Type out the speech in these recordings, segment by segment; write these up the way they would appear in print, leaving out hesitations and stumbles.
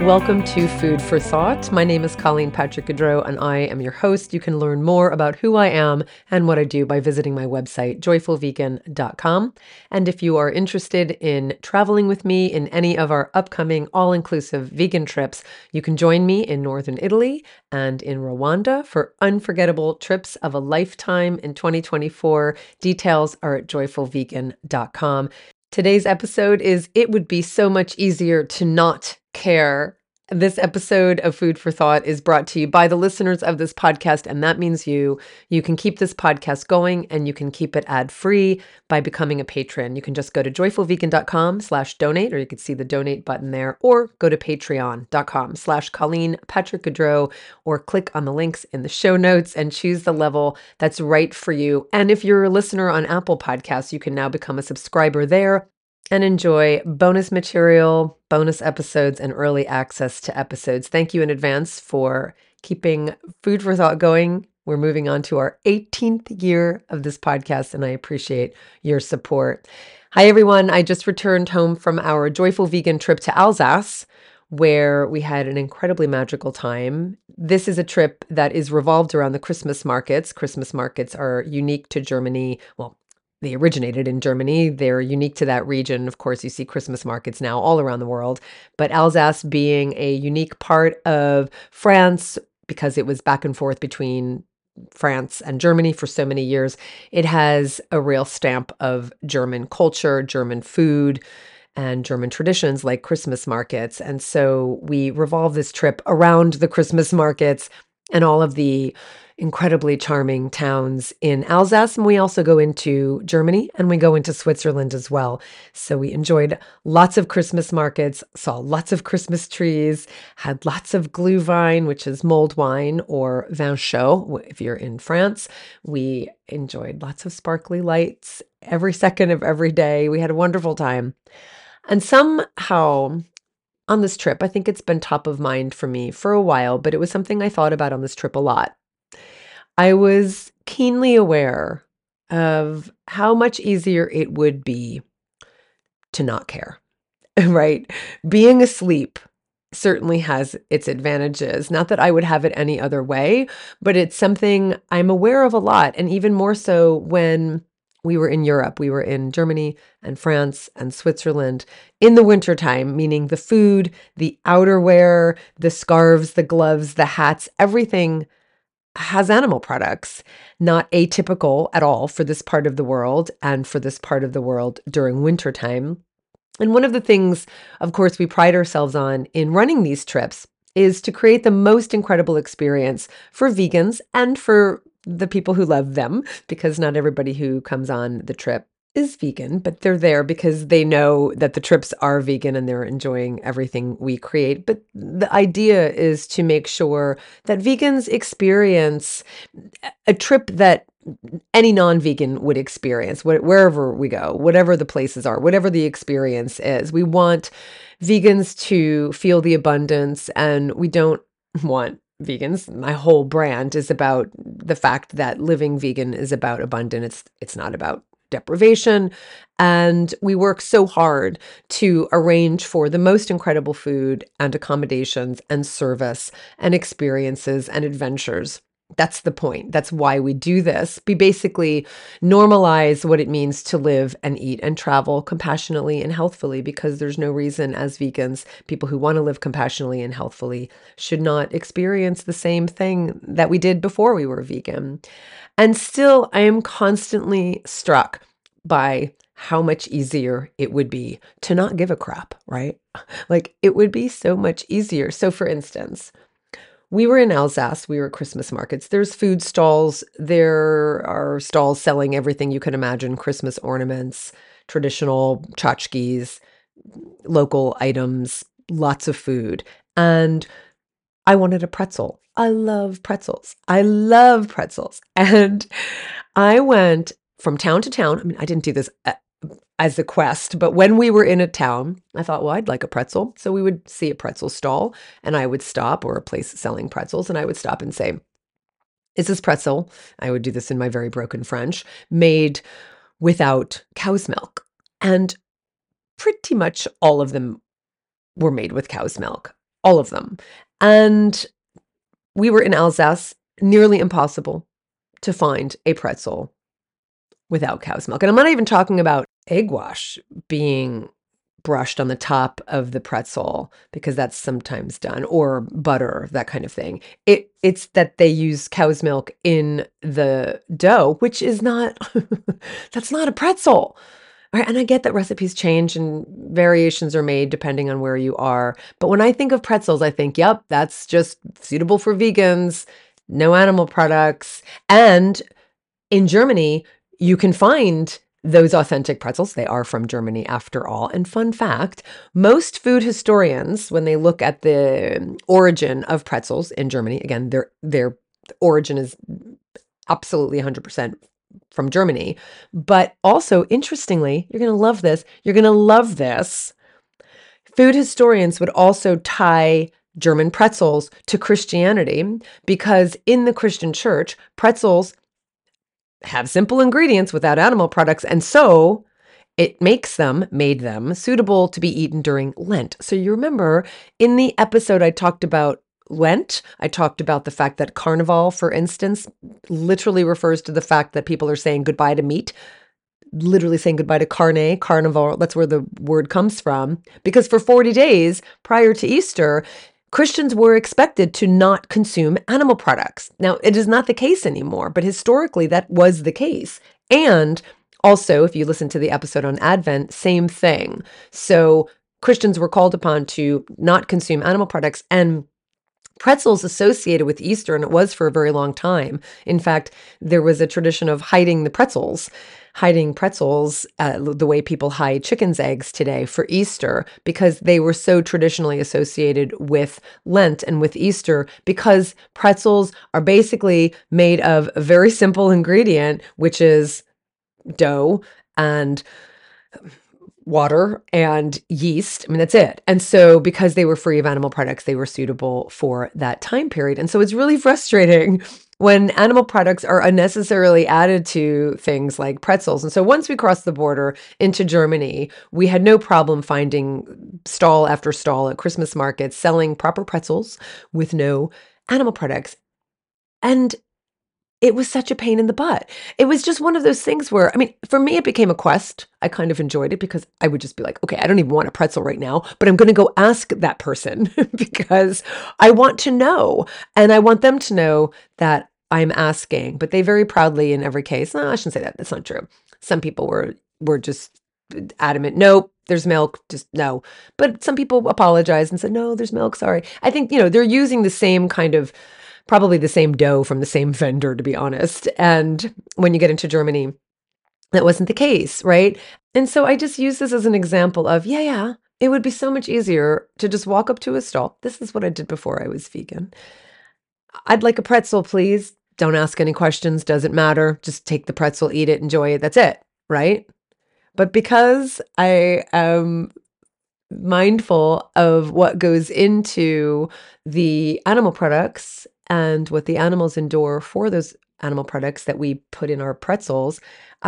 Welcome to Food for Thought. My name is Colleen Patrick-Goudreau, and I am your host. You can learn more about who I am and what I do by visiting my website, joyfulvegan.com. And if you are interested in traveling with me in any of our upcoming all-inclusive vegan trips, you can join me in Northern Italy and in Rwanda for unforgettable trips of a lifetime in 2024. Details are at joyfulvegan.com. Today's episode is It Would Be So Much Easier to Not Care. This episode of Food for Thought is brought to you by the listeners of this podcast, and that means you. You can keep this podcast going and you can keep it ad-free by becoming a patron. You can just go to joyfulvegan.com/donate, or you can see the donate button there, or go to patreon.com/Colleen Patrick-Goudreau, or click on the links in the show notes and choose the level that's right for you. And if you're a listener on Apple Podcasts, you can now become a subscriber there and enjoy bonus material, bonus episodes, and early access to episodes. Thank you in advance for keeping Food for Thought going. We're moving on to our 18th year of this podcast, and I appreciate your support. Hi, everyone. I just returned home from our Joyful Vegan trip to Alsace, where we had an incredibly magical time. This is a trip that is revolved around the Christmas markets. Christmas markets are unique to Germany. Well, they originated in Germany. They're unique to that region. Of course, you see Christmas markets now all around the world, but Alsace being a unique part of France, because it was back and forth between France and Germany for so many years, it has a real stamp of German culture, German food, and German traditions like Christmas markets. And so we revolve this trip around the Christmas markets and all of the incredibly charming towns in Alsace. And we also go into Germany and we go into Switzerland as well. So we enjoyed lots of Christmas markets, saw lots of Christmas trees, had lots of Glühwein, which is mulled wine, or vin chaud if you're in France. We enjoyed lots of sparkly lights every second of every day. We had a wonderful time. And somehow on this trip, I think it's been top of mind for me for a while, but it was something I thought about on this trip a lot. I was keenly aware of how much easier it would be to not care, right? Being asleep certainly has its advantages. Not that I would have it any other way, but it's something I'm aware of a lot. And even more so when we were in Europe. We were in Germany and France and Switzerland in the wintertime, meaning the food, the outerwear, the scarves, the gloves, the hats, everything has animal products, not atypical at all for this part of the world and for this part of the world during wintertime. And one of the things, of course, we pride ourselves on in running these trips is to create the most incredible experience for vegans and for the people who love them, because not everybody who comes on the trip is vegan, but they're there because they know that the trips are vegan and they're enjoying everything we create. But the idea is to make sure that vegans experience a trip that any non-vegan would experience, wherever we go, whatever the places are, whatever the experience is. We want vegans to feel the abundance, and we don't want vegans. My whole brand is about the fact that living vegan is about abundance. It's not about deprivation. And we work so hard to arrange for the most incredible food and accommodations and service and experiences and adventures. That's the point. That's why we do this. We basically normalize what it means to live and eat and travel compassionately and healthfully, because there's no reason as vegans, people who want to live compassionately and healthfully should not experience the same thing that we did before we were vegan. And still, I am constantly struck by how much easier it would be to not give a crap, right? Like, it would be so much easier. So for instance, we were in Alsace, we were at Christmas markets. There's food stalls. There are stalls selling everything you can imagine: Christmas ornaments, traditional tchotchkes, local items, lots of food. And I wanted a pretzel. I love pretzels. I love pretzels. And I went from town to town. I mean, I didn't do this as a quest, but when we were in a town, I thought, well, I'd like a pretzel. So we would see a pretzel stall and I would stop, or a place selling pretzels, and I would stop and say, is this pretzel? I would do this in my very broken French, made without cow's milk. And pretty much all of them were made with cow's milk. all of them. And we were in Alsace, nearly impossible to find a pretzel without cow's milk. And I'm not even talking about egg wash being brushed on the top of the pretzel because that's sometimes done, or butter, that kind of thing. It's that they use cow's milk in the dough, which is not that's not a pretzel. Right, and I get that recipes change and variations are made depending on where you are. But when I think of pretzels, I think, yep, that's just suitable for vegans, no animal products. And in Germany, you can find those authentic pretzels. They are from Germany after all. And fun fact, most food historians, when they look at the origin of pretzels in Germany, again, their origin is absolutely 100% from Germany. But also, interestingly, you're going to love this. You're going to love this. Food historians would also tie German pretzels to Christianity because in the Christian church, pretzels have simple ingredients without animal products. And so it made them suitable to be eaten during Lent. So you remember in the episode I talked about Lent, I talked about the fact that Carnival, for instance, literally refers to the fact that people are saying goodbye to meat, literally saying goodbye to carnival. That's where the word comes from. Because for 40 days prior to Easter, Christians were expected to not consume animal products. Now, it is not the case anymore, but historically that was the case. And also, if you listen to the episode on Advent, same thing. So Christians were called upon to not consume animal products, and pretzels associated with Easter, and it was for a very long time. In fact, there was a tradition of hiding pretzels, the way people hide chickens' eggs today for Easter, because they were so traditionally associated with Lent and with Easter, because pretzels are basically made of a very simple ingredient, which is dough and water and yeast. I mean, that's it. And so because they were free of animal products, they were suitable for that time period. And so it's really frustrating when animal products are unnecessarily added to things like pretzels. And so once we crossed the border into Germany, we had no problem finding stall after stall at Christmas markets selling proper pretzels with no animal products. And it was such a pain in the butt. It was just one of those things where, I mean, for me, it became a quest. I kind of enjoyed it because I would just be like, okay, I don't even want a pretzel right now, but I'm going to go ask that person because I want to know. And I want them to know that I'm asking. But they very proudly, in every case, no, I shouldn't say that. That's not true. Some people were just adamant, nope, there's milk, just no. But some people apologized and said, no, there's milk, sorry. I think, they're using the same kind of probably the same dough from the same vendor, to be honest. And when you get into Germany, that wasn't the case, right? And so I just use this as an example of, yeah, it would be so much easier to just walk up to a stall. This is what I did before I was vegan. I'd like a pretzel, please. Don't ask any questions, doesn't matter. Just take the pretzel, eat it, enjoy it. That's it, right? But because I am mindful of what goes into the animal products and what the animals endure for those animal products that we put in our pretzels,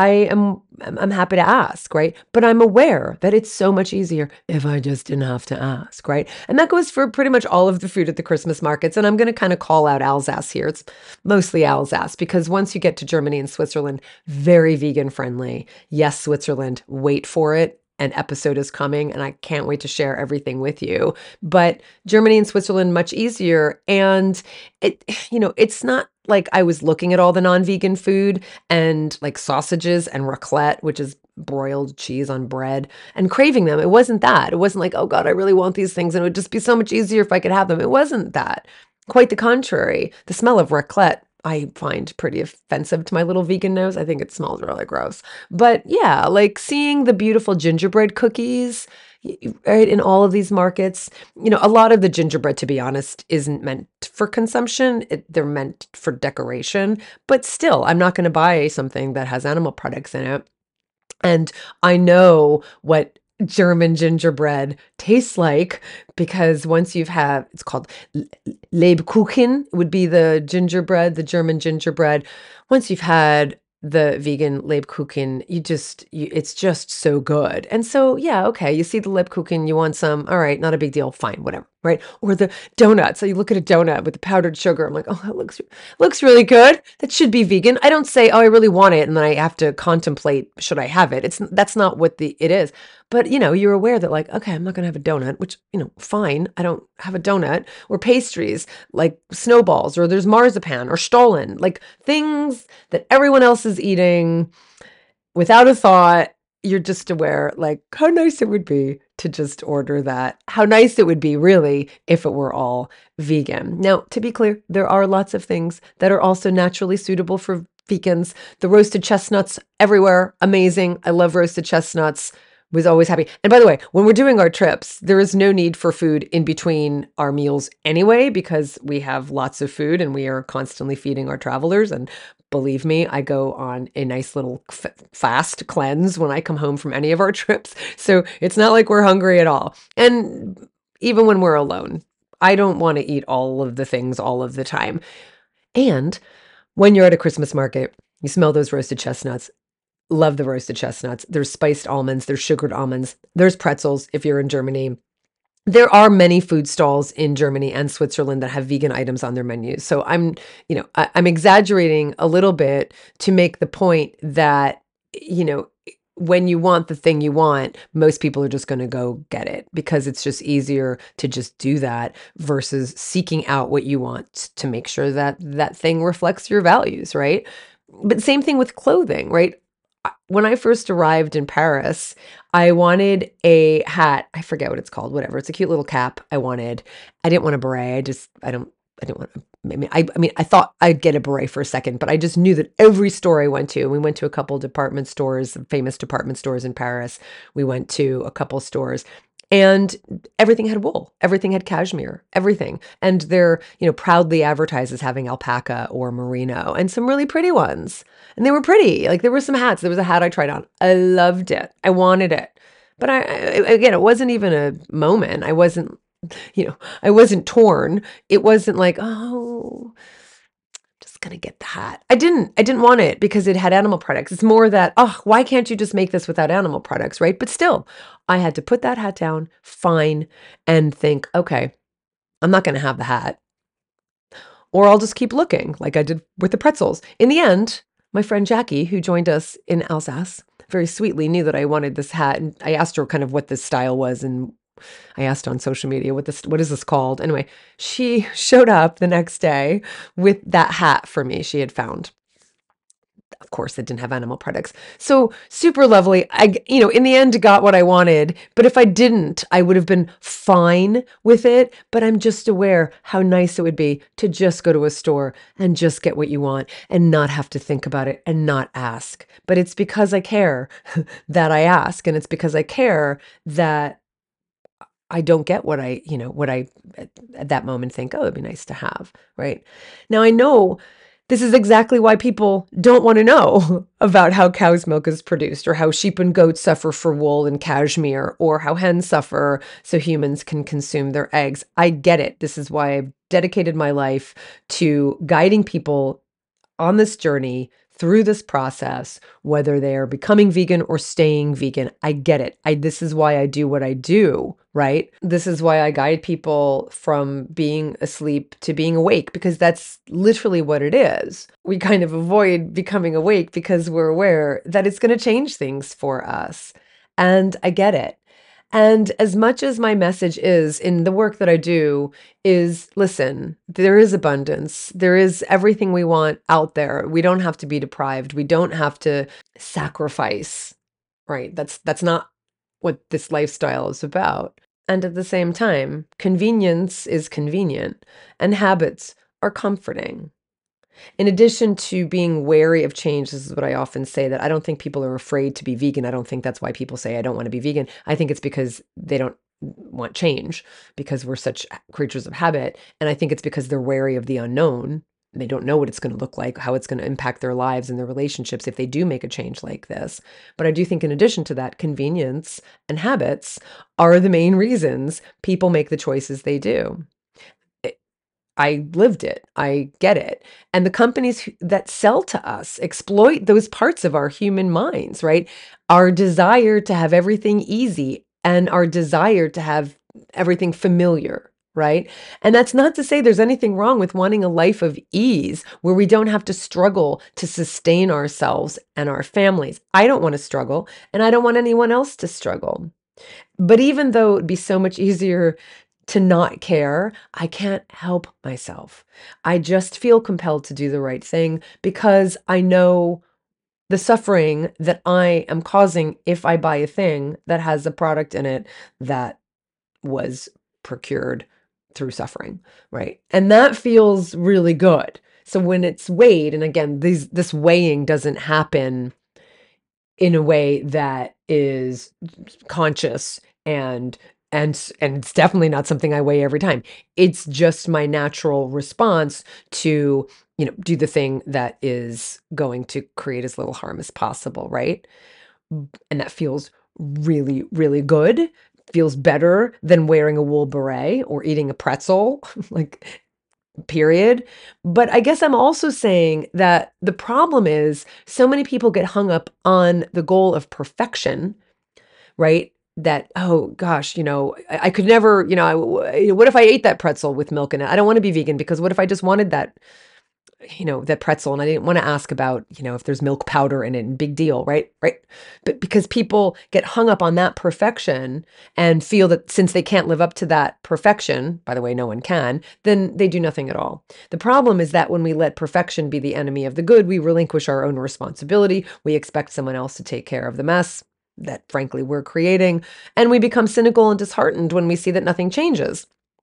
I'm happy to ask, right? But I'm aware that it's so much easier if I just didn't have to ask, right? And that goes for pretty much all of the food at the Christmas markets. And I'm going to kind of call out Alsace here. It's mostly Alsace because once you get to Germany and Switzerland, very vegan friendly. Yes, Switzerland, wait for it. An episode is coming and I can't wait to share everything with you. But Germany and Switzerland, much easier. And it's not like I was looking at all the non-vegan food and like sausages and raclette, which is broiled cheese on bread, and craving them. It wasn't that. It wasn't like, oh God, I really want these things and it would just be so much easier if I could have them. It wasn't that. Quite the contrary. The smell of raclette I find pretty offensive to my little vegan nose. I think it smells really gross. But yeah, like seeing the beautiful gingerbread cookies, right, in all of these markets. A lot of the gingerbread, to be honest, isn't meant for consumption. They're meant for decoration. But still, I'm not going to buy something that has animal products in it. And I know what German gingerbread tastes like because once it's called Lebkuchen would be the gingerbread, the German gingerbread. Once you've had the vegan Lebkuchen, it's just so good. And so, yeah, okay, you see the Lebkuchen, you want some, all right, not a big deal, fine, whatever. right? Or the donuts. So you look at a donut with the powdered sugar. I'm like, oh, that looks really good. That should be vegan. I don't say, oh, I really want it, and then I have to contemplate, should I have it? That's not what it is. But you're aware that like, okay, I'm not gonna have a donut, which, fine. I don't have a donut or pastries like snowballs, or there's marzipan or Stollen, like things that everyone else is eating without a thought. You're just aware, like, how nice it would be to just order that. How nice it would be, really, if it were all vegan. Now, to be clear, there are lots of things that are also naturally suitable for vegans. The roasted chestnuts everywhere, amazing. I love roasted chestnuts. Was always happy. And by the way, when we're doing our trips, there is no need for food in between our meals anyway, because we have lots of food and we are constantly feeding our travelers. And believe me, I go on a nice little fast cleanse when I come home from any of our trips. So it's not like we're hungry at all. And even when we're alone, I don't want to eat all of the things all of the time. And when you're at a Christmas market, you smell those roasted chestnuts. Love the roasted chestnuts. There's spiced almonds, there's sugared almonds, there's pretzels if you're in Germany. There are many food stalls in Germany and Switzerland that have vegan items on their menus. So I'm exaggerating a little bit to make the point that, when you want the thing you want, most people are just going to go get it because it's just easier to just do that versus seeking out what you want to make sure that that thing reflects your values, right? But same thing with clothing, right? When I first arrived in Paris, I wanted a hat. I forget what it's called, whatever. It's a cute little cap I wanted. I didn't want a beret. I didn't want I thought I'd get a beret for a second, but I just knew that every store I went to, and we went to a couple department stores, famous department stores in Paris. We went to a couple stores and everything had wool, everything had cashmere, everything. And they're, proudly advertised as having alpaca or merino and some really pretty ones. And they were pretty. Like there were some hats. There was a hat I tried on. I loved it. I wanted it. But again, it wasn't even a moment. I wasn't torn. It wasn't like, oh, just gonna get the hat. I didn't want it because it had animal products. It's more that, oh, why can't you just make this without animal products, right? But still, I had to put that hat down, fine, and think, okay, I'm not gonna have the hat. Or I'll just keep looking like I did with the pretzels. In the end, my friend Jackie, who joined us in Alsace, very sweetly knew that I wanted this hat. And I asked her kind of what this style was. And I asked on social media, what is this called? Anyway, she showed up the next day with that hat for me she had found. Of course, it didn't have animal products. So super lovely. In the end, got what I wanted. But if I didn't, I would have been fine with it. But I'm just aware how nice it would be to just go to a store and just get what you want and not have to think about it and not ask. But it's because I care that I ask. And it's because I care that I don't get what I at that moment think, oh, it'd be nice to have, right? Now I know this is exactly why people don't want to know about how cow's milk is produced or how sheep and goats suffer for wool and cashmere or how hens suffer so humans can consume their eggs. I get it. This is why I've dedicated my life to guiding people on this journey through this process, whether they are becoming vegan or staying vegan. I get it. This is why I do what I do, right? This is why I guide people from being asleep to being awake, because that's literally what it is. We kind of avoid becoming awake because we're aware that it's going to change things for us. And I get it. And as much as my message is in the work that I do is, listen, there is abundance. There is everything we want out there. We don't have to be deprived. We don't have to sacrifice, right? That's not what this lifestyle is about. And at the same time, convenience is convenient and habits are comforting. In addition to being wary of change, this is what I often say, that I don't think people are afraid to be vegan. I don't think that's why people say, I don't want to be vegan. I think it's because they don't want change because we're such creatures of habit. And I think it's because they're wary of the unknown. They don't know what it's going to look like, how it's going to impact their lives and their relationships if they do make a change like this. But I do think in addition to that, convenience and habits are the main reasons people make the choices they do. I lived it. I get it. And the companies that sell to us exploit those parts of our human minds, right? Our desire to have everything easy and our desire to have everything familiar. right? And that's not to say there's anything wrong with wanting a life of ease where we don't have to struggle to sustain ourselves and our families. I don't want to struggle, and I don't want anyone else to struggle. But even though it'd be so much easier to not care, I can't help myself. I just feel compelled to do the right thing because I know the suffering that I am causing if I buy a thing that has a product in it that was procured through suffering, right? And that feels really good. So when it's weighed, and again, this weighing doesn't happen in a way that is conscious and it's definitely not something I weigh every time. It's just my natural response to, do the thing that is going to create as little harm as possible, right? And that feels really, really good. Feels better than wearing a wool beret or eating a pretzel, like, period. But I guess I'm also saying that the problem is so many people get hung up on the goal of perfection, right? That, oh gosh, I could never, what if I ate that pretzel with milk in it? I don't want to be vegan because what if I just wanted that pretzel and I didn't want to ask about, if there's milk powder in it and big deal, right? Right. But because people get hung up on that perfection and feel that since they can't live up to that perfection, by the way, no one can, then they do nothing at all. The problem is that when we let perfection be the enemy of the good, we relinquish our own responsibility. We expect someone else to take care of the mess that frankly we're creating. And we become cynical and disheartened when we see that nothing changes.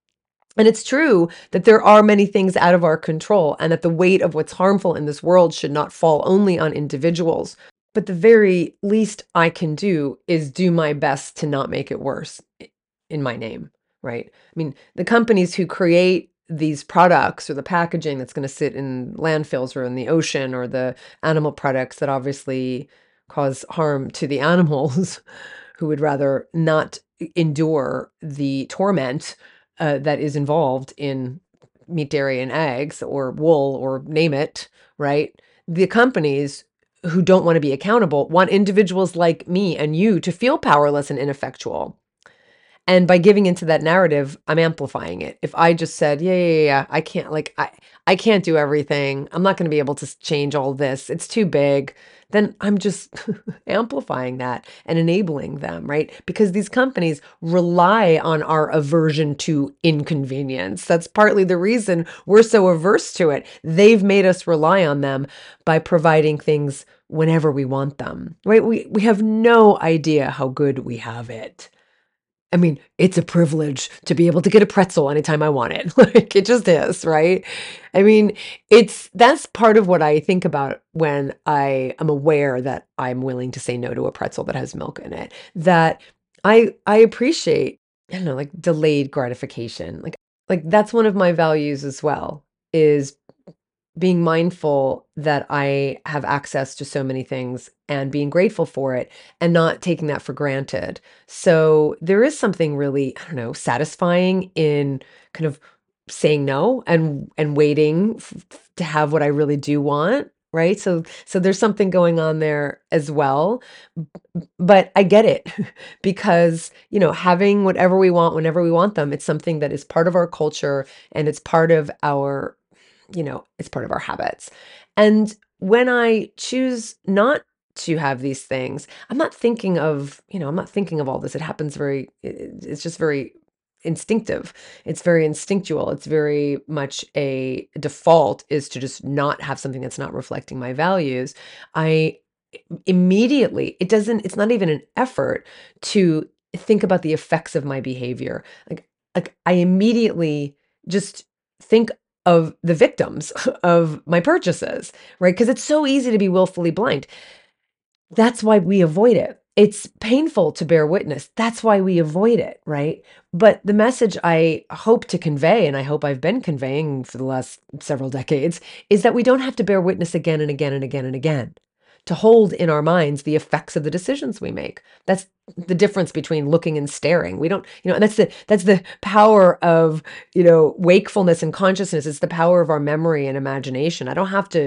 And it's true that there are many things out of our control and that the weight of what's harmful in this world should not fall only on individuals. But the very least I can do is do my best to not make it worse in my name, right? I mean, the companies who create these products or the packaging that's going to sit in landfills or in the ocean or the animal products that obviously cause harm to the animals who would rather not endure the torment that is involved in meat, dairy, and eggs, or wool, or name it, right? The companies who don't want to be accountable want individuals like me and you to feel powerless and ineffectual. And by giving into that narrative, I'm amplifying it. If I just said, yeah, yeah, yeah, I can't, like, I can't do everything. I'm not going to be able to change all this. It's too big. Then I'm just amplifying that and enabling them, right? Because these companies rely on our aversion to inconvenience. That's partly the reason we're so averse to it. They've made us rely on them by providing things whenever we want them, right? We have no idea how good we have it. I mean, it's a privilege to be able to get a pretzel anytime I want it. Like, it just is, right? I mean, that's part of what I think about when I am aware that I'm willing to say no to a pretzel that has milk in it. That I appreciate, I don't know, like delayed gratification. Like that's one of my values as well, is being mindful that I have access to so many things and being grateful for it and not taking that for granted. So there is something really, I don't know, satisfying in kind of saying no and waiting to have what I really do want, right? So there's something going on there as well. But I get it because, having whatever we want whenever we want them, it's something that is part of our culture and it's part of it's part of our habits. And when I choose not to have these things, I'm not thinking of all this. It happens it's just very instinctive. It's very instinctual. It's very much a default is to just not have something that's not reflecting my values. I immediately, it's not even an effort to think about the effects of my behavior. Like I immediately just think of the victims of my purchases, right? Because it's so easy to be willfully blind. That's why we avoid it. It's painful to bear witness. That's why we avoid it, right? But the message I hope to convey, and I hope I've been conveying for the last several decades, is that we don't have to bear witness again and again and again and again to hold in our minds the effects of the decisions we make. That's the difference between looking and staring. We don't, that's the power of, wakefulness and consciousness. It's the power of our memory and imagination. I don't have to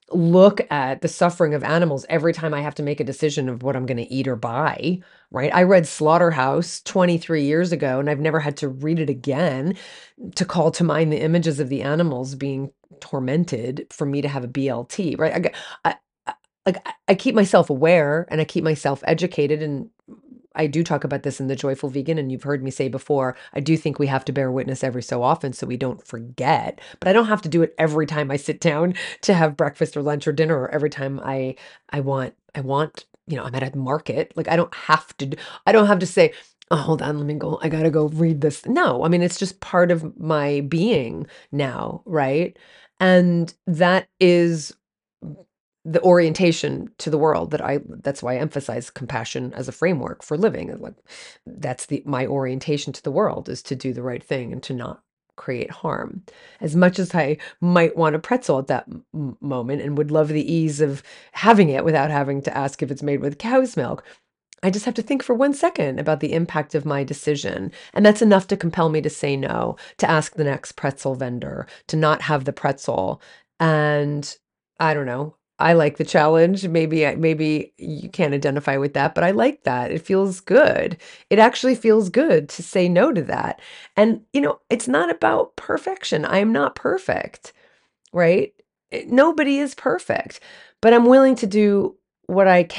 look at the suffering of animals every time I have to make a decision of what I'm gonna eat or buy, right? I read Slaughterhouse 23 years ago, and I've never had to read it again to call to mind the images of the animals being tormented for me to have a BLT, right? I I keep myself aware and I keep myself educated, and I do talk about this in The Joyful Vegan, and you've heard me say before, I do think we have to bear witness every so often so we don't forget, but I don't have to do it every time I sit down to have breakfast or lunch or dinner, or every time I want, I'm at a market, like, I don't have to say, "Oh, hold on, let me go I gotta go read this." No, I mean, it's just part of my being now, right? And that is the orientation to the world that's why I emphasize compassion as a framework for living, and, like, that's the my orientation to the world is to do the right thing and to not create harm. As much as I might want a pretzel at that moment and would love the ease of having it without having to ask if it's made with cow's milk, I just have to think for 1 second about the impact of my decision, and that's enough to compel me to say no, to ask the next pretzel vendor, to not have the pretzel, and I don't know, I like the challenge. Maybe you can't identify with that, but I like that. It feels good. It actually feels good to say no to that, and, it's not about perfection. I am not perfect, right? Nobody is perfect, but I'm willing to do what I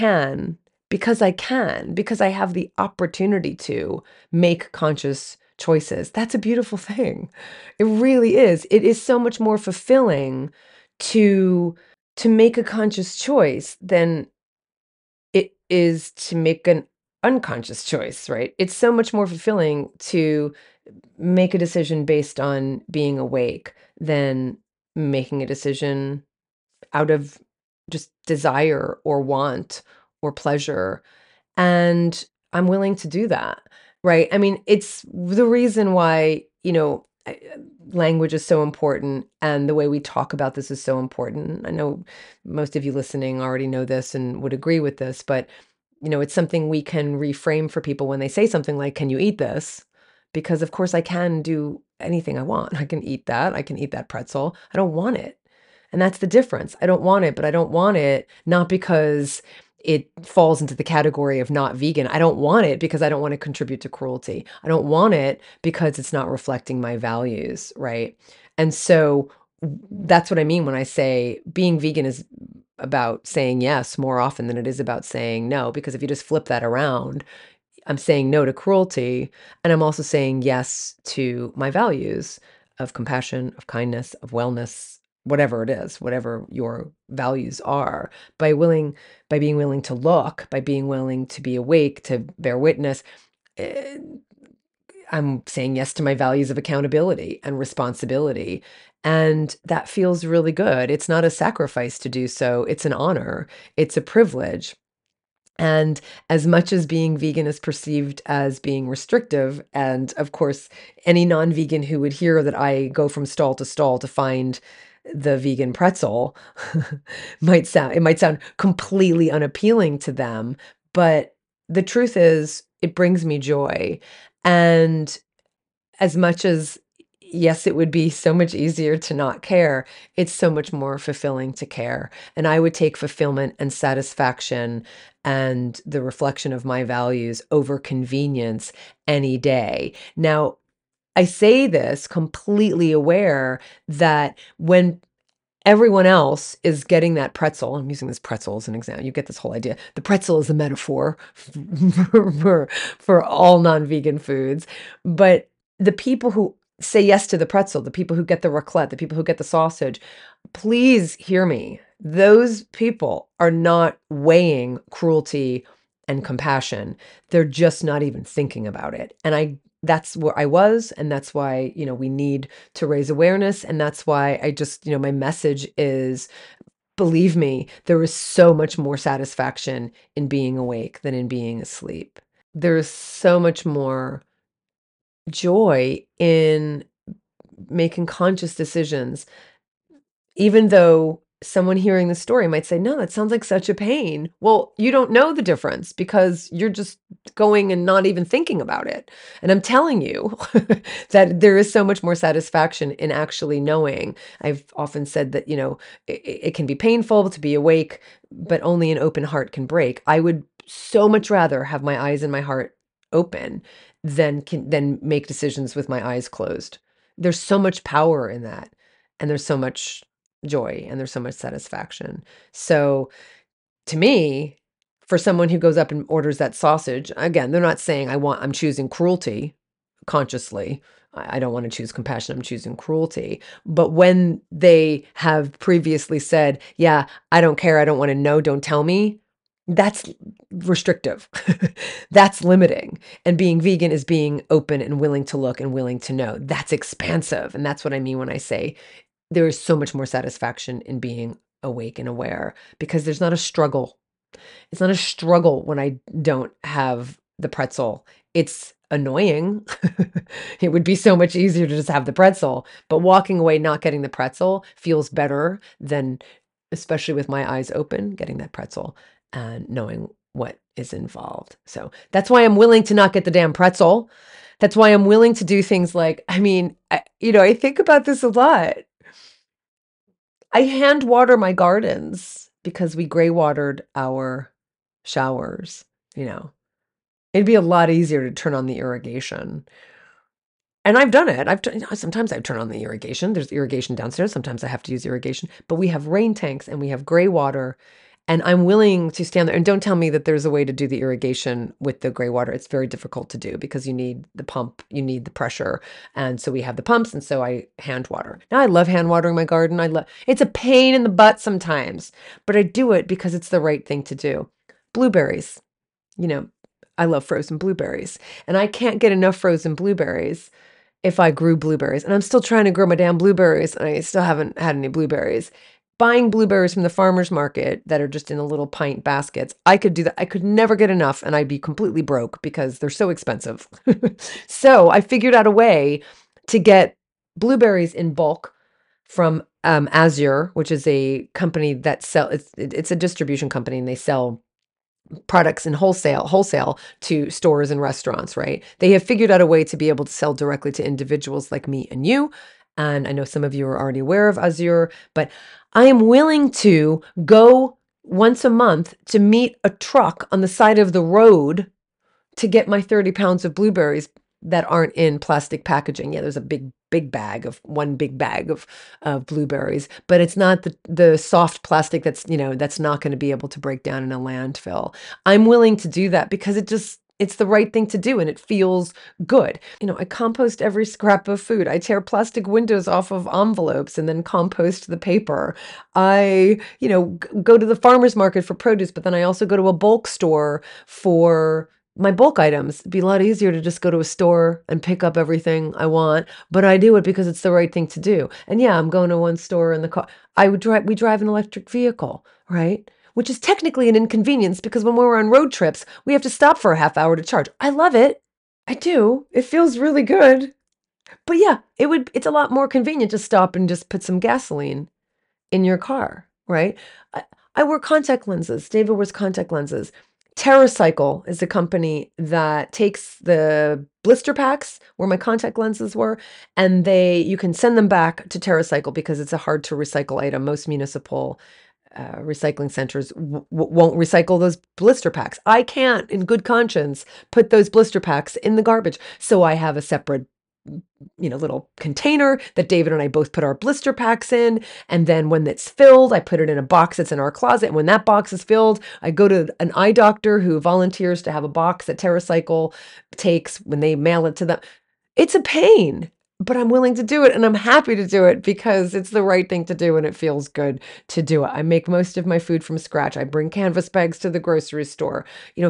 can, because I have the opportunity to make conscious choices. That's a beautiful thing. It really is. It is so much more fulfilling to make a conscious choice than it is to make an unconscious choice, right? It's so much more fulfilling to make a decision based on being awake than making a decision out of just desire or want or pleasure, and I'm willing to do that, right? I mean, it's the reason why, language is so important and the way we talk about this is so important. I know most of you listening already know this and would agree with this, but it's something we can reframe for people when they say something like, "Can you eat this?" Because of course I can do anything I want. I can eat that. I can eat that pretzel. I don't want it. And that's the difference. I don't want it, but I don't want it not because it falls into the category of not vegan. I don't want it because I don't want to contribute to cruelty. I don't want it because it's not reflecting my values, right? And so that's what I mean when I say being vegan is about saying yes more often than it is about saying no. Because if you just flip that around, I'm saying no to cruelty, and I'm also saying yes to my values of compassion, of kindness, of wellness, whatever it is, whatever your values are, by being willing to look, by being willing to be awake, to bear witness. eh, I'm saying yes to my values of accountability and responsibility. And that feels really good. It's not a sacrifice to do so, it's an honor, it's a privilege. And as much as being vegan is perceived as being restrictive, and of course, any non vegan who would hear that I go from stall to stall to find the vegan pretzel might sound completely unappealing to them. But the truth is, it brings me joy. And as much as, yes, it would be so much easier to not care, it's so much more fulfilling to care, and I would take fulfillment and satisfaction and the reflection of my values over convenience any day. Now, I say this completely aware that when everyone else is getting that pretzel, I'm using this pretzel as an example, you get this whole idea. The pretzel is a metaphor for all non-vegan foods, but the people who say yes to the pretzel, the people who get the raclette, the people who get the sausage, please hear me. Those people are not weighing cruelty and compassion. They're just not even thinking about it. And that's where I was, and that's why, we need to raise awareness, and that's why I just, my message is, believe me, there is so much more satisfaction in being awake than in being asleep. There is so much more joy in making conscious decisions, even though someone hearing the story might say, "No, that sounds like such a pain." Well, you don't know the difference because you're just going and not even thinking about it. And I'm telling you that there is so much more satisfaction in actually knowing. I've often said that, it can be painful to be awake, but only an open heart can break. I would so much rather have my eyes and my heart open than make decisions with my eyes closed. There's so much power in that, and there's so much joy and there's so much satisfaction. So to me, for someone who goes up and orders that sausage, again, they're not saying I'm choosing cruelty consciously. I don't want to choose compassion. I'm choosing cruelty. But when they have previously said, yeah, I don't care. I don't want to know. Don't tell me. That's restrictive. That's limiting. And being vegan is being open and willing to look and willing to know. That's expansive. And that's what I mean when I say there is so much more satisfaction in being awake and aware because there's not a struggle. It's not a struggle when I don't have the pretzel. It's annoying. It would be so much easier to just have the pretzel, but walking away not getting the pretzel feels better than, especially with my eyes open, getting that pretzel and knowing what is involved. So that's why I'm willing to not get the damn pretzel. That's why I'm willing to do things like, I think about this a lot. I hand water my gardens because we gray watered our showers, you know. It'd be a lot easier to turn on the irrigation. And I've done it. Sometimes I turn on the irrigation. There's irrigation downstairs. Sometimes I have to use irrigation, but we have rain tanks and we have gray water. And I'm willing to stand there and don't tell me that there's a way to do the irrigation with the gray water. It's very difficult to do because you need the pump, you need the pressure. And so we have the pumps. And so I hand water. Now I love hand watering my garden. It's a pain in the butt sometimes, but I do it because it's the right thing to do. Blueberries, you know, I love frozen blueberries and I can't get enough frozen blueberries if I grew blueberries, and I'm still trying to grow my damn blueberries, and I still haven't had any blueberries. Buying blueberries from the farmer's market that are just in the little pint baskets, I could do that. I could never get enough, and I'd be completely broke because they're so expensive. So I figured out a way to get blueberries in bulk from Azure, which is a company that it's a distribution company, and they sell products in wholesale to stores and restaurants, right? They have figured out a way to be able to sell directly to individuals like me and you. And I know some of you are already aware of Azure, but I am willing to go once a month to meet a truck on the side of the road to get my 30 pounds of blueberries that aren't in plastic packaging. Yeah, there's a big bag of one big bag of blueberries, but it's not the soft plastic that's not going to be able to break down in a landfill. I'm willing to do that because it's the right thing to do and it feels good. I compost every scrap of food. I tear plastic windows off of envelopes and then compost the paper. Go to the farmer's market for produce, but then I also go to a bulk store for my bulk items. It'd be a lot easier to just go to a store and pick up everything I want, but I do it because it's the right thing to do. And yeah, I'm going to one store in the car. We drive an electric vehicle, right? Which is technically an inconvenience because when we're on road trips, we have to stop for a half hour to charge. I love it. I do. It feels really good. But yeah, it's a lot more convenient to stop and just put some gasoline in your car, right? I, I wear contact lenses. David wears contact lenses. TerraCycle is a company that takes the blister packs where my contact lenses were, and you can send them back to TerraCycle because it's a hard to recycle item. Most municipal recycling centers won't recycle those blister packs. I can't, in good conscience, put those blister packs in the garbage. So I have a separate little container that David and I both put our blister packs in. And then when it's filled, I put it in a box that's in our closet. And when that box is filled, I go to an eye doctor who volunteers to have a box that TerraCycle takes when they mail it to them. It's a pain, but I'm willing to do it and I'm happy to do it because it's the right thing to do and it feels good to do it. I make most of my food from scratch. I bring canvas bags to the grocery store.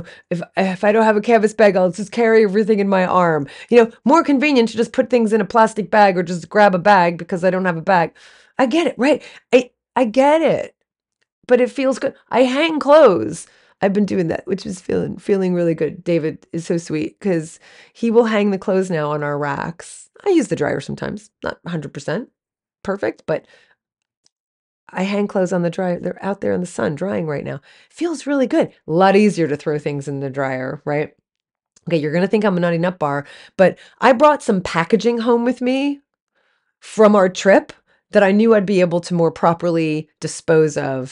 If I don't have a canvas bag, I'll just carry everything in my arm. More convenient to just put things in a plastic bag or just grab a bag because I don't have a bag. I get it, right? I get it, but it feels good. I hang clothes. I've been doing that, which is feeling really good. David is so sweet because he will hang the clothes now on our racks. I use the dryer sometimes, not 100% perfect, but I hang clothes on the dryer. They're out there in the sun drying right now. Feels really good. A lot easier to throw things in the dryer, right? Okay, you're gonna think I'm a nutty nut bar, but I brought some packaging home with me from our trip that I knew I'd be able to more properly dispose of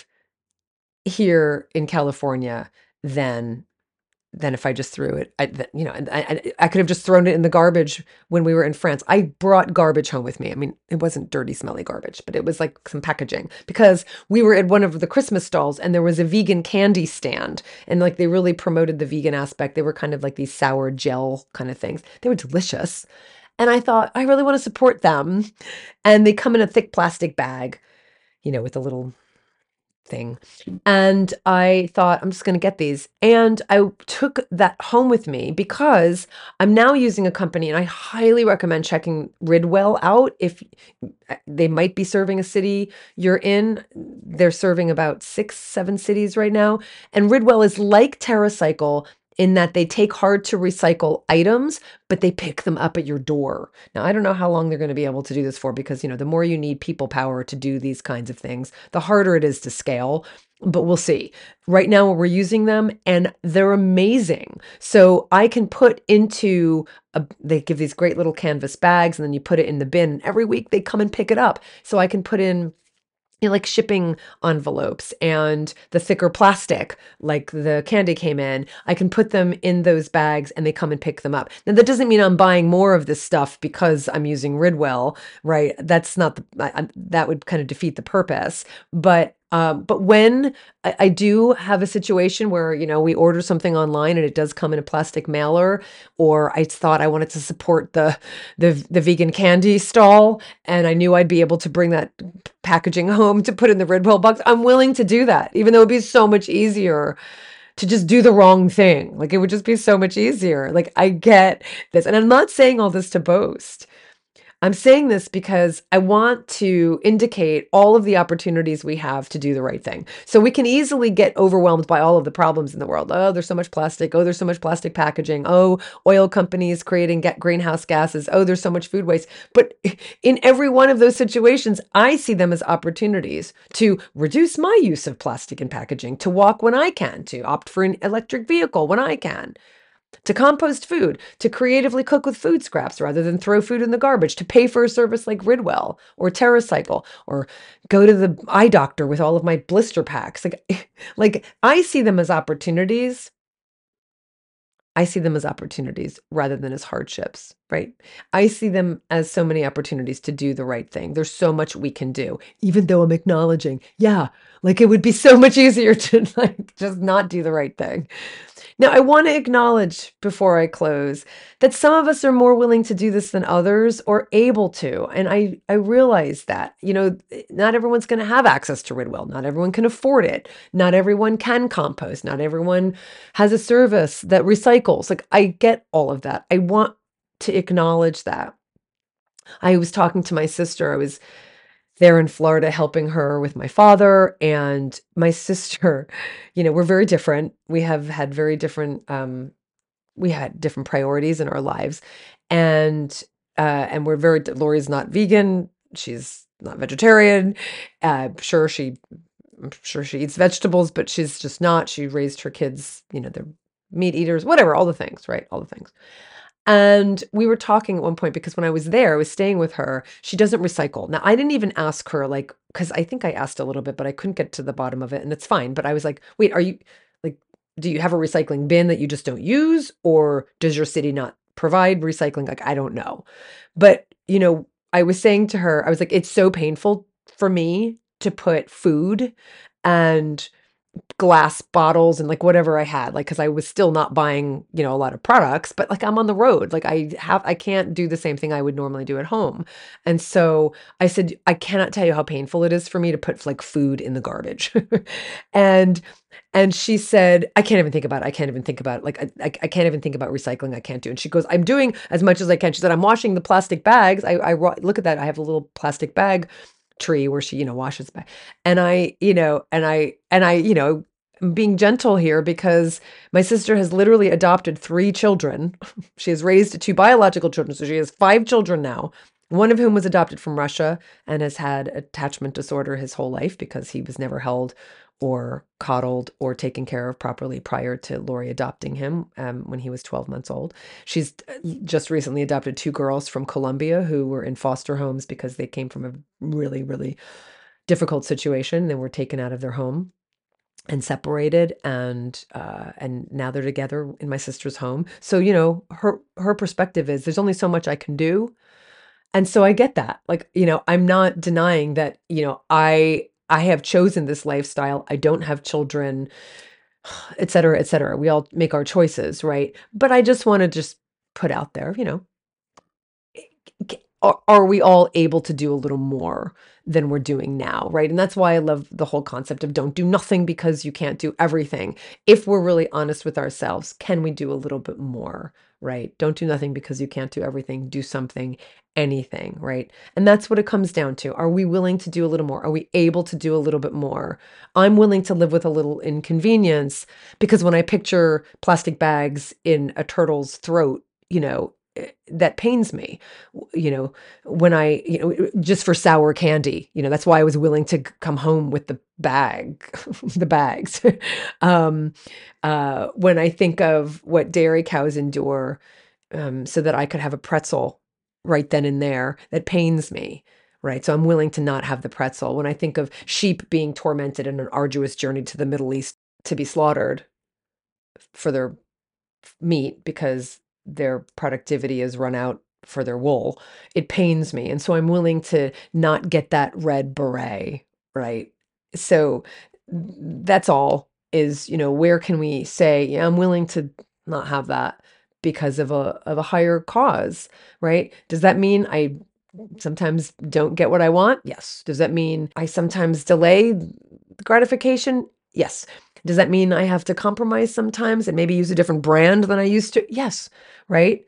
here in California than if I just threw it. And I could have just thrown it in the garbage when we were in France. I brought garbage home with me. I mean, it wasn't dirty, smelly garbage, but it was like some packaging because we were at one of the Christmas stalls and there was a vegan candy stand. And like they really promoted the vegan aspect. They were kind of like these sour gel kind of things. They were delicious. And I thought, I really want to support them. And they come in a thick plastic bag, with a little thing. And I thought, I'm just going to get these. And I took that home with me because I'm now using a company, and I highly recommend checking Ridwell out. If they might be serving a city you're in, they're serving about 6, 7 cities right now. And Ridwell is like TerraCycle in that they take hard to recycle items, but they pick them up at your door. Now, I don't know how long they're going to be able to do this for because, the more you need people power to do these kinds of things, the harder it is to scale. But we'll see. Right now, we're using them and they're amazing. So I can put into they give these great little canvas bags and then you put it in the bin. And every week they come and pick it up. So I can put in like shipping envelopes and the thicker plastic, like the candy came in, I can put them in those bags and they come and pick them up. Now, that doesn't mean I'm buying more of this stuff because I'm using Ridwell, right? That's not that would kind of defeat the purpose. But when I do have a situation where, we order something online and it does come in a plastic mailer, or I thought I wanted to support the vegan candy stall and I knew I'd be able to bring that packaging home to put in the Ridwell box, I'm willing to do that, even though it'd be so much easier to just do the wrong thing. Like it would just be so much easier. Like I get this. And I'm not saying all this to boast. I'm saying this because I want to indicate all of the opportunities we have to do the right thing. So we can easily get overwhelmed by all of the problems in the world. Oh, there's so much plastic. Oh, there's so much plastic packaging. Oh, oil companies creating greenhouse gases. Oh, there's so much food waste. But in every one of those situations, I see them as opportunities to reduce my use of plastic and packaging, to walk when I can, to opt for an electric vehicle when I can, to compost food, to creatively cook with food scraps rather than throw food in the garbage, to pay for a service like Ridwell or TerraCycle, or go to the eye doctor with all of my blister packs. Like I see them as opportunities. I see them as opportunities rather than as hardships, right? I see them as so many opportunities to do the right thing. There's so much we can do, even though I'm acknowledging, yeah, like it would be so much easier to like just not do the right thing. Now, I want to acknowledge before I close that some of us are more willing to do this than others or able to. And I realize that, not everyone's going to have access to Ridwell. Not everyone can afford it. Not everyone can compost. Not everyone has a service that recycles. Like, I get all of that. I want to acknowledge that. I was talking to my sister. I was there in Florida helping her with my father and my sister. We're very different. We have had very different we had different priorities in our lives. And we're Lori's not vegan, she's not vegetarian. I'm sure she eats vegetables, but she's just not. She raised her kids, they're meat eaters, whatever, all the things, right? All the things. And we were talking at one point because when I was there, I was staying with her. She doesn't recycle. Now, I didn't even ask her, like, because I think I asked a little bit, but I couldn't get to the bottom of it, and it's fine. But I was like, wait, do you have a recycling bin that you just don't use? Or does your city not provide recycling? Like, I don't know. But, I was saying to her, I was like, it's so painful for me to put food and glass bottles and like whatever I had, like, cause I was still not buying, a lot of products, but like I'm on the road, like I can't do the same thing I would normally do at home. And so I said, I cannot tell you how painful it is for me to put like food in the garbage. and, and she said, I can't even think about it. I can't even think about it. Like, I can't even think about recycling. I can't do it. And she goes, I'm doing as much as I can. She said, I'm washing the plastic bags. Look at that. I have a little plastic bag tree where she, washes back. And I'm being gentle here because my sister has literally adopted 3 children. She has raised 2 biological children. So she has 5 children now. one of whom was adopted from Russia and has had attachment disorder his whole life because he was never held or coddled or taken care of properly prior to Lori adopting him when he was 12 months old. She's just recently adopted two girls from Colombia who were in foster homes because they came from a really, really difficult situation. They were taken out of their home and separated, and now they're together in my sister's home. So, her perspective is there's only so much I can do, and so I get that. Like, I'm not denying that, I have chosen this lifestyle. I don't have children, et cetera, et cetera. We all make our choices, right? But I just want to just put out there, are we all able to do a little more than we're doing now, right? And that's why I love the whole concept of don't do nothing because you can't do everything. If we're really honest with ourselves, can we do a little bit more, right? Don't do nothing because you can't do everything. Do something, anything, right? And that's what it comes down to. Are we willing to do a little more? Are we able to do a little bit more? I'm willing to live with a little inconvenience because when I picture plastic bags in a turtle's throat, that pains me. When just for sour candy, that's why I was willing to come home with the the bags. um, when I think of what dairy cows endure, so that I could have a pretzel right then and there, that pains me. Right. So I'm willing to not have the pretzel. When I think of sheep being tormented in an arduous journey to the Middle East to be slaughtered for their meat because their productivity is run out for their wool, it pains me. And so I'm willing to not get that red beret, right? So that's all is, where can we say, yeah, I'm willing to not have that because of a higher cause, right? Does that mean I sometimes don't get what I want? Yes. Does that mean I sometimes delay gratification? Yes. Does that mean I have to compromise sometimes and maybe use a different brand than I used to? Yes. Right?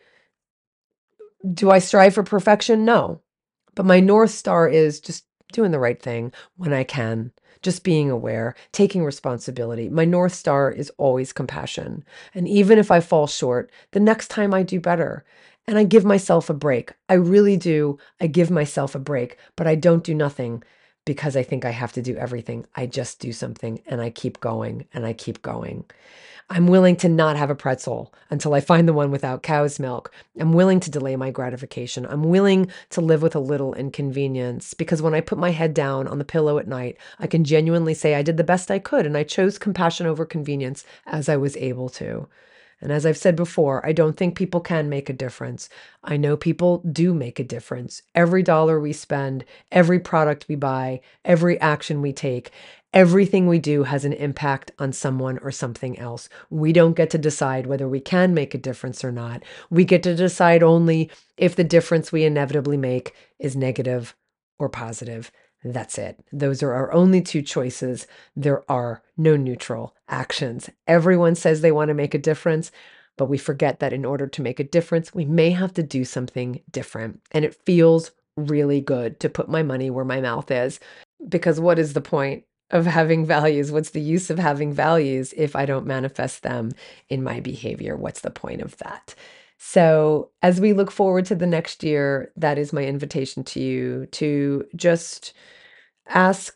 Do I strive for perfection? No. But my North Star is just doing the right thing when I can, just being aware, taking responsibility. My North Star is always compassion. And even if I fall short, the next time I do better. And I give myself a break. I really do. I give myself a break, but I don't do nothing because I think I have to do everything. I just do something and I keep going and I keep going. I'm willing to not have a pretzel until I find the one without cow's milk. I'm willing to delay my gratification. I'm willing to live with a little inconvenience because when I put my head down on the pillow at night, I can genuinely say I did the best I could and I chose compassion over convenience as I was able to. And as I've said before, I don't think people can make a difference. I know people do make a difference. Every dollar we spend, every product we buy, every action we take, everything we do has an impact on someone or something else. We don't get to decide whether we can make a difference or not. We get to decide only if the difference we inevitably make is negative or positive. That's it. Those are our only two choices. There are no neutral actions. Everyone says they want to make a difference, but we forget that in order to make a difference, we may have to do something different. And it feels really good to put my money where my mouth is because what is the point of having values? What's the use of having values if I don't manifest them in my behavior? What's the point of that? So, as we look forward to the next year, that is my invitation to you to just ask,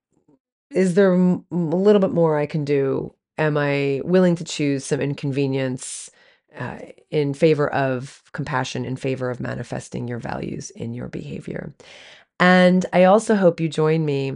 is there a little bit more I can do? Am I willing to choose some inconvenience uh, in favor of compassion, in favor of manifesting your values in your behavior? And I also hope you join me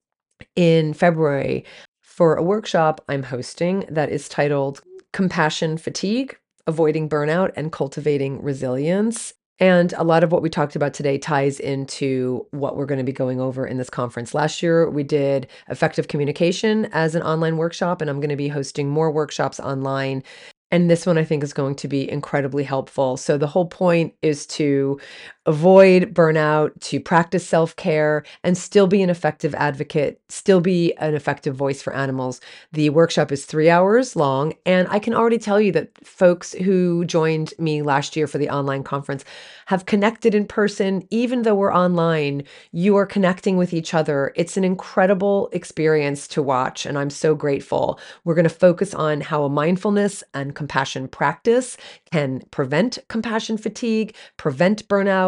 in February for a workshop I'm hosting that is titled Compassion Fatigue: Avoiding Burnout and Cultivating Resilience. And a lot of what we talked about today ties into what we're going to be going over in this conference. Last year, we did effective communication as an online workshop, and I'm going to be hosting more workshops online. And this one I think is going to be incredibly helpful. So, the whole point is to avoid burnout, to practice self care, and still be an effective advocate, still be an effective voice for animals. The workshop is 3 hours long, and I can already tell you that folks who joined me last year for the online conference have connected in person. Even though we're online, you are connecting with each other. It's an incredible experience to watch, and I'm so grateful. We're going to focus on how a mindfulness and compassion practice can prevent compassion fatigue, prevent burnout,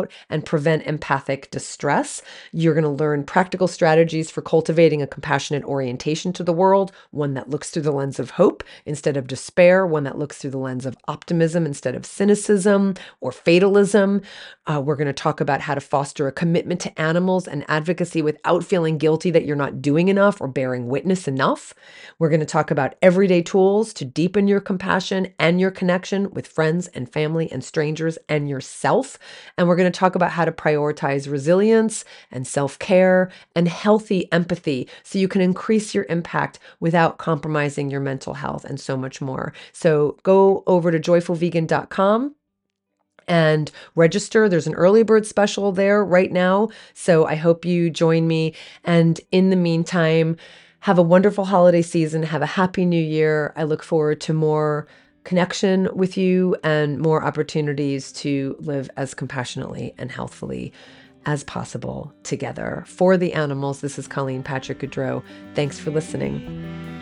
about and prevent empathic distress. You're going to learn practical strategies for cultivating a compassionate orientation to the world, one that looks through the lens of hope instead of despair, one that looks through the lens of optimism instead of cynicism or fatalism. We're going to talk about how to foster a commitment to animals and advocacy without feeling guilty that you're not doing enough or bearing witness enough. We're going to talk about everyday tools to deepen your compassion and your connection with friends and family and strangers and yourself. And we're going to talk about how to prioritize resilience and self-care and healthy empathy so you can increase your impact without compromising your mental health and so much more. So go over to joyfulvegan.com and register. There's an early bird special there right now. So I hope you join me. And in the meantime, have a wonderful holiday season. Have a happy new year. I look forward to more connection with you and more opportunities to live as compassionately and healthfully as possible together. For the animals, this is Colleen Patrick Goudreau. Thanks for listening.